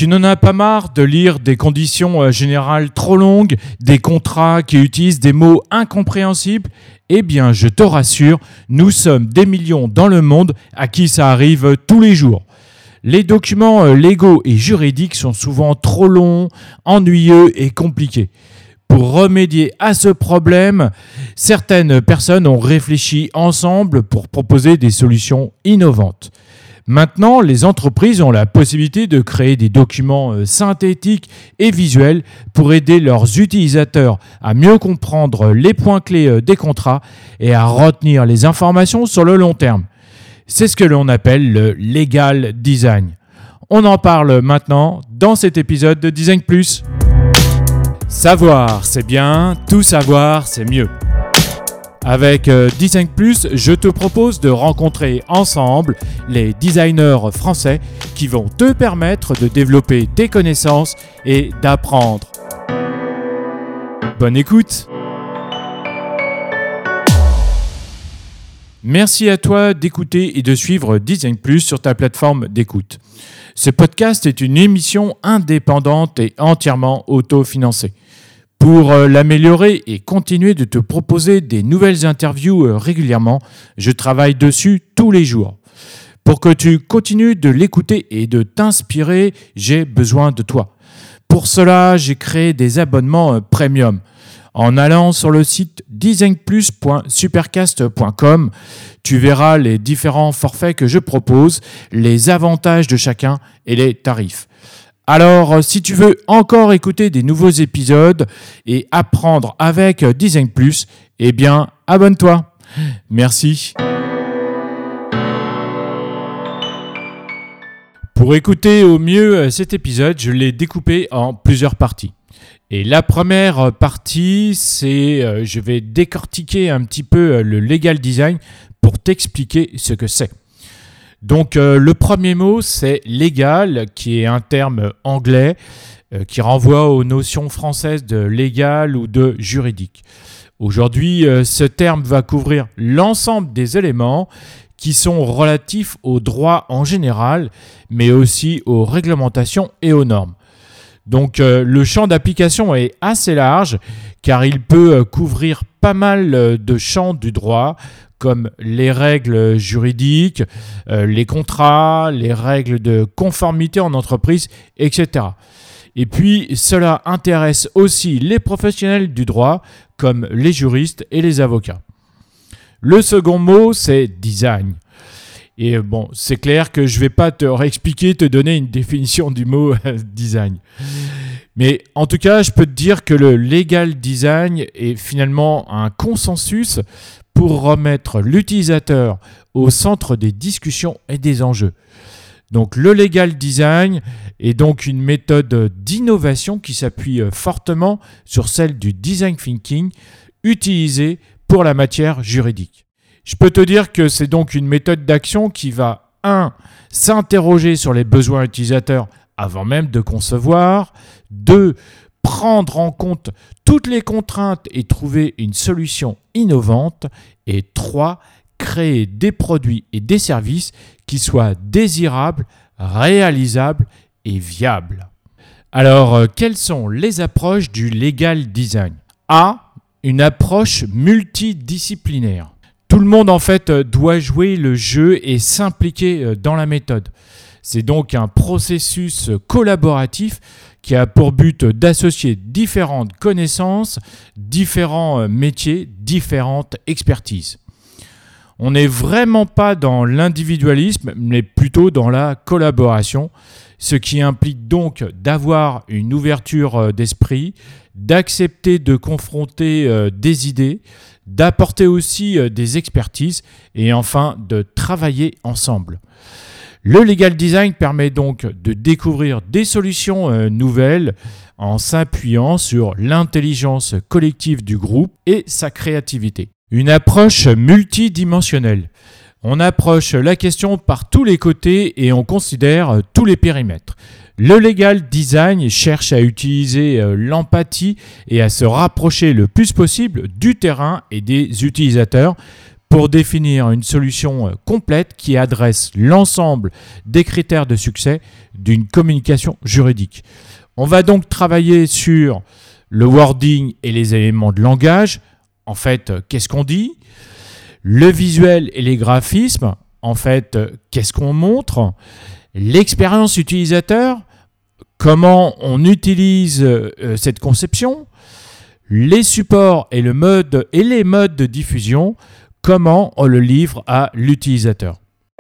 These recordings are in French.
Tu n'en as pas marre de lire des conditions générales trop longues, des contrats qui utilisent des mots incompréhensibles ? Eh bien, je te rassure, nous sommes des millions dans le monde à qui ça arrive tous les jours. Les documents légaux et juridiques sont souvent trop longs, ennuyeux et compliqués. Pour remédier à ce problème, certaines personnes ont réfléchi ensemble pour proposer des solutions innovantes. Maintenant, les entreprises ont la possibilité de créer des documents synthétiques et visuels pour aider leurs utilisateurs à mieux comprendre les points clés des contrats et à retenir les informations sur le long terme. C'est ce que l'on appelle le legal design. On en parle maintenant dans cet épisode de Design Plus. Savoir, c'est bien, tout savoir, c'est mieux. Avec Design Plus, je te propose de rencontrer ensemble les designers français qui vont te permettre de développer tes connaissances et d'apprendre. Bonne écoute! Merci à toi d'écouter et de suivre Design Plus sur ta plateforme d'écoute. Ce podcast est une émission indépendante et entièrement autofinancée. Pour l'améliorer et continuer de te proposer des nouvelles interviews régulièrement, je travaille dessus tous les jours. Pour que tu continues de l'écouter et de t'inspirer, j'ai besoin de toi. Pour cela, j'ai créé des abonnements premium. En allant sur le site designplus.supercast.com, tu verras les différents forfaits que je propose, les avantages de chacun et les tarifs. Alors, si tu veux encore écouter des nouveaux épisodes et apprendre avec Design Plus, eh bien, abonne-toi. Merci. Pour écouter au mieux cet épisode, je l'ai découpé en plusieurs parties. Et la première partie, c'est je vais décortiquer un petit peu le legal design pour t'expliquer ce que c'est. Donc le premier mot, c'est légal, qui est un terme anglais qui renvoie aux notions françaises de légal ou de juridique. Aujourd'hui, ce terme va couvrir l'ensemble des éléments qui sont relatifs au droit en général, mais aussi aux réglementations et aux normes. Donc le champ d'application est assez large car il peut couvrir pas mal de champs du droit comme les règles juridiques, les contrats, les règles de conformité en entreprise, etc. Et puis cela intéresse aussi les professionnels du droit comme les juristes et les avocats. Le second mot, c'est design. Et bon, c'est clair que je ne vais pas te réexpliquer, te donner une définition du mot design. Mais en tout cas, je peux te dire que le legal design est finalement un consensus pour remettre l'utilisateur au centre des discussions et des enjeux. Donc le legal design est donc une méthode d'innovation qui s'appuie fortement sur celle du design thinking utilisée pour la matière juridique. Je peux te dire que c'est donc une méthode d'action qui va 1. S'interroger sur les besoins utilisateurs avant même de concevoir, 2. Prendre en compte toutes les contraintes et trouver une solution innovante, et 3. Créer des produits et des services qui soient désirables, réalisables et viables. Alors, quelles sont les approches du legal design ? A. Une approche multidisciplinaire. Tout le monde en fait doit jouer le jeu et s'impliquer dans la méthode. C'est donc un processus collaboratif qui a pour but d'associer différentes connaissances, différents métiers, différentes expertises. On n'est vraiment pas dans l'individualisme, mais plutôt dans la collaboration, ce qui implique donc d'avoir une ouverture d'esprit, d'accepter de confronter des idées, d'apporter aussi des expertises et enfin de travailler ensemble. Le legal design permet donc de découvrir des solutions nouvelles en s'appuyant sur l'intelligence collective du groupe et sa créativité. Une approche multidimensionnelle. On approche la question par tous les côtés et on considère tous les périmètres. Le legal design cherche à utiliser l'empathie et à se rapprocher le plus possible du terrain et des utilisateurs pour définir une solution complète qui adresse l'ensemble des critères de succès d'une communication juridique. On va donc travailler sur le wording et les éléments de langage. En fait, qu'est-ce qu'on dit ? Le visuel et les graphismes. En fait, qu'est-ce qu'on montre ? L'expérience utilisateur. Comment on utilise cette conception ? Les supports et les modes de diffusion. Comment on le livre à l'utilisateur.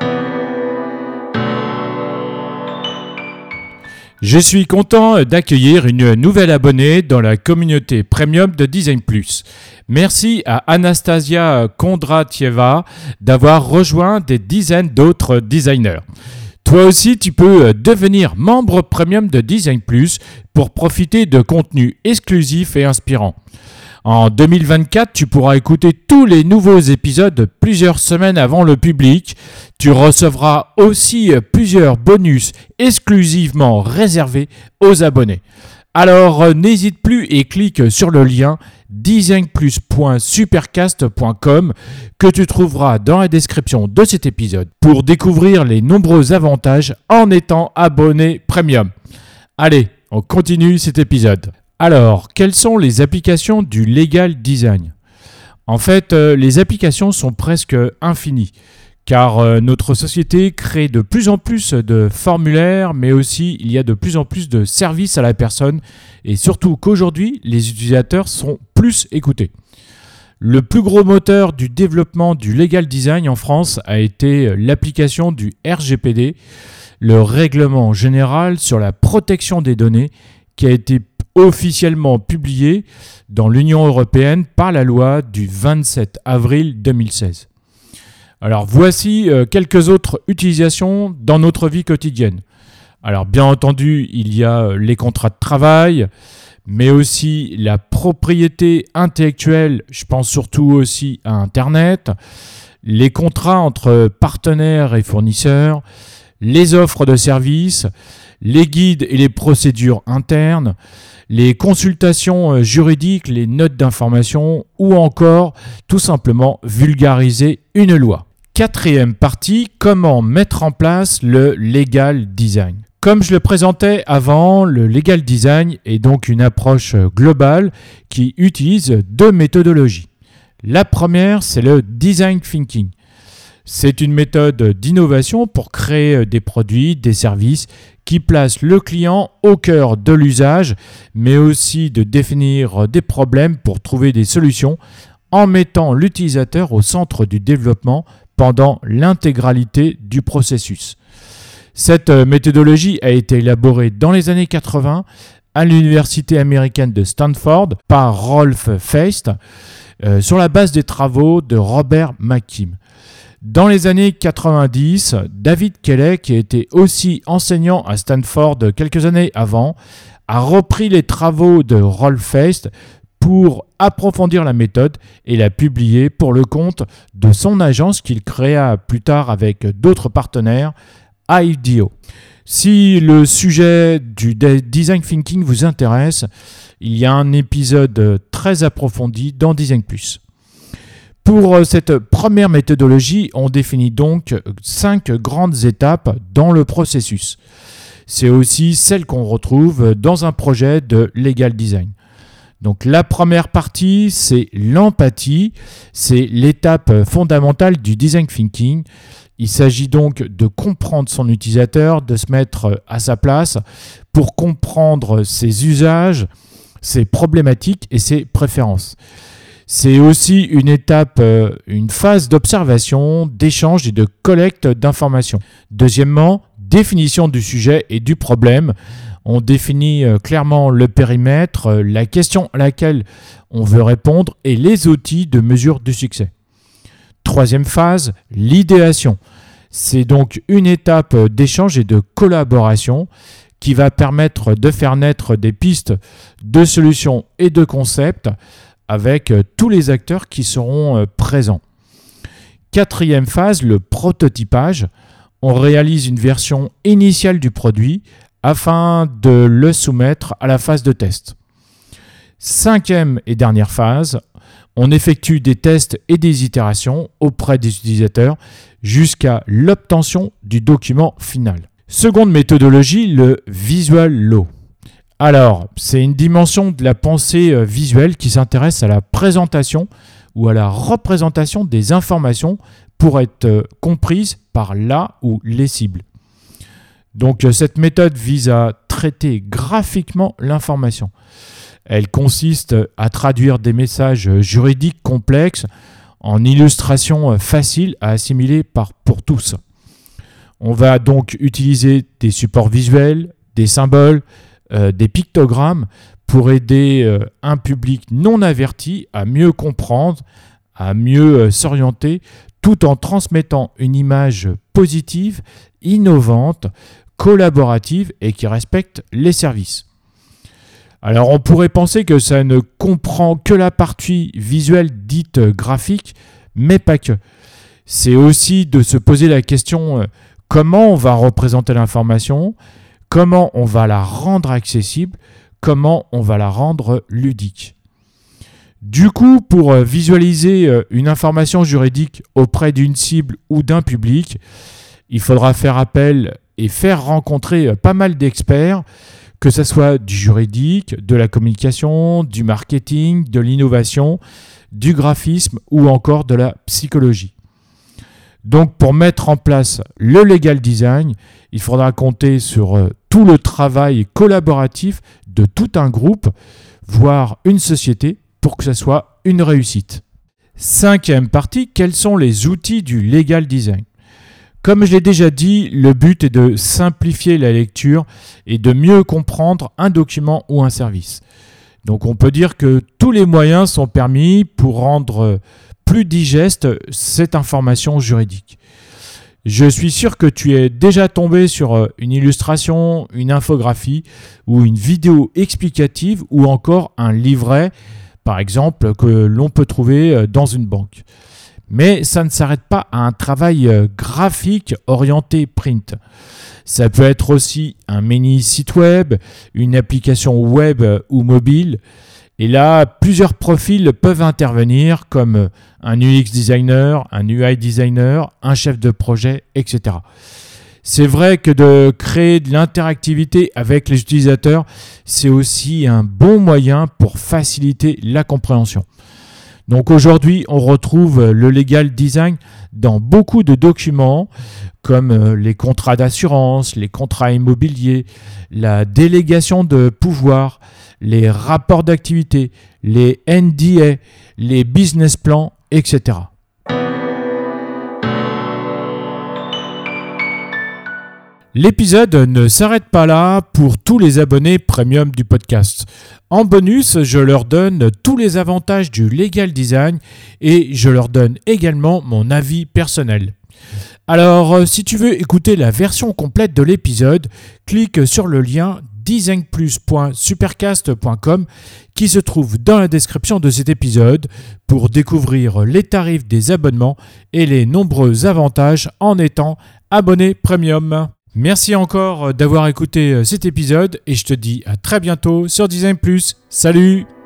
Je suis content d'accueillir une nouvelle abonnée dans la communauté premium de Design Plus. Merci à Anastasia Kondratieva d'avoir rejoint des dizaines d'autres designers. Toi aussi, tu peux devenir membre premium de Design Plus pour profiter de contenus exclusifs et inspirants. En 2024, tu pourras écouter tous les nouveaux épisodes plusieurs semaines avant le public. Tu recevras aussi plusieurs bonus exclusivement réservés aux abonnés. Alors, n'hésite plus et clique sur le lien designplus.supercast.com que tu trouveras dans la description de cet épisode pour découvrir les nombreux avantages en étant abonné premium. Allez, on continue cet épisode. Alors, quelles sont les applications du legal design ? En fait, les applications sont presque infinies, car notre société crée de plus en plus de formulaires, mais aussi il y a de plus en plus de services à la personne, et surtout qu'aujourd'hui, les utilisateurs sont plus écoutés. Le plus gros moteur du développement du legal design en France a été l'application du RGPD, le règlement général sur la protection des données, qui a été officiellement publié dans l'Union européenne par la loi du 27 avril 2016. Alors voici quelques autres utilisations dans notre vie quotidienne. Alors bien entendu, il y a les contrats de travail, mais aussi la propriété intellectuelle, je pense surtout aussi à Internet, les contrats entre partenaires et fournisseurs, les offres de services, les guides et les procédures internes, les consultations juridiques, les notes d'information ou encore tout simplement vulgariser une loi. Quatrième partie, comment mettre en place le legal design. Comme je le présentais avant, le legal design est donc une approche globale qui utilise deux méthodologies. La première, c'est le design thinking. C'est une méthode d'innovation pour créer des produits, des services qui placent le client au cœur de l'usage, mais aussi de définir des problèmes pour trouver des solutions en mettant l'utilisateur au centre du développement pendant l'intégralité du processus. Cette méthodologie a été élaborée dans les années 80 à l'université américaine de Stanford par Rolf Feist sur la base des travaux de Robert McKim. Dans les années 90, David Kelley, qui était aussi enseignant à Stanford quelques années avant, a repris les travaux de Rolf Feist pour approfondir la méthode et la publier pour le compte de son agence qu'il créa plus tard avec d'autres partenaires, IDEO. Si le sujet du design thinking vous intéresse, il y a un épisode très approfondi dans Design Plus. Pour cette première méthodologie, on définit donc 5 grandes étapes dans le processus. C'est aussi celle qu'on retrouve dans un projet de legal design. Donc la première partie, c'est l'empathie, c'est l'étape fondamentale du design thinking. Il s'agit donc de comprendre son utilisateur, de se mettre à sa place pour comprendre ses usages, ses problématiques et ses préférences. C'est aussi une étape, une phase d'observation, d'échange et de collecte d'informations. Deuxièmement, définition du sujet et du problème. On définit clairement le périmètre, la question à laquelle on veut répondre et les outils de mesure du succès. Troisième phase, l'idéation. C'est donc une étape d'échange et de collaboration qui va permettre de faire naître des pistes de solutions et de concepts avec tous les acteurs qui seront présents. Quatrième phase, le prototypage. On réalise une version initiale du produit afin de le soumettre à la phase de test. Cinquième et dernière phase, On effectue des tests et des itérations auprès des utilisateurs jusqu'à l'obtention du document final. Seconde méthodologie, le Visual Law. Alors, c'est une dimension de la pensée visuelle qui s'intéresse à la présentation ou à la représentation des informations pour être comprises par la ou les cibles. Donc, cette méthode vise à traiter graphiquement l'information. Elle consiste à traduire des messages juridiques complexes en illustrations faciles à assimiler pour tous. On va donc utiliser des supports visuels, des symboles, des pictogrammes pour aider un public non averti à mieux comprendre, à mieux s'orienter, tout en transmettant une image positive, innovante, collaborative et qui respecte les services. Alors on pourrait penser que ça ne comprend que la partie visuelle dite graphique, mais pas que. C'est aussi de se poser la question comment on va représenter l'information, comment on va la rendre accessible, comment on va la rendre ludique. Du coup, pour visualiser une information juridique auprès d'une cible ou d'un public, il faudra faire appel et faire rencontrer pas mal d'experts, que ce soit du juridique, de la communication, du marketing, de l'innovation, du graphisme ou encore de la psychologie. Donc pour mettre en place le legal design, il faudra compter sur tout le travail collaboratif de tout un groupe, voire une société, pour que ce soit une réussite. Cinquième partie, quels sont les outils du legal design ? Comme je l'ai déjà dit, le but est de simplifier la lecture et de mieux comprendre un document ou un service. Donc on peut dire que tous les moyens sont permis pour rendre plus digeste cette information juridique. Je suis sûr que tu es déjà tombé sur une illustration, une infographie ou une vidéo explicative ou encore un livret, par exemple, que l'on peut trouver dans une banque. Mais ça ne s'arrête pas à un travail graphique orienté print. Ça peut être aussi un mini site web, une application web ou mobile. Et là, plusieurs profils peuvent intervenir comme un UX designer, un UI designer, un chef de projet, etc. C'est vrai que de créer de l'interactivité avec les utilisateurs, c'est aussi un bon moyen pour faciliter la compréhension. Donc aujourd'hui, on retrouve le legal design dans beaucoup de documents comme les contrats d'assurance, les contrats immobiliers, la délégation de pouvoir, les rapports d'activité, les NDA, les business plans, etc. L'épisode ne s'arrête pas là pour tous les abonnés premium du podcast. En bonus, je leur donne tous les avantages du legal design et je leur donne également mon avis personnel. Alors, si tu veux écouter la version complète de l'épisode, clique sur le lien designplus.supercast.com qui se trouve dans la description de cet épisode pour découvrir les tarifs des abonnements et les nombreux avantages en étant abonné premium. Merci encore d'avoir écouté cet épisode et je te dis à très bientôt sur Design Plus. Salut!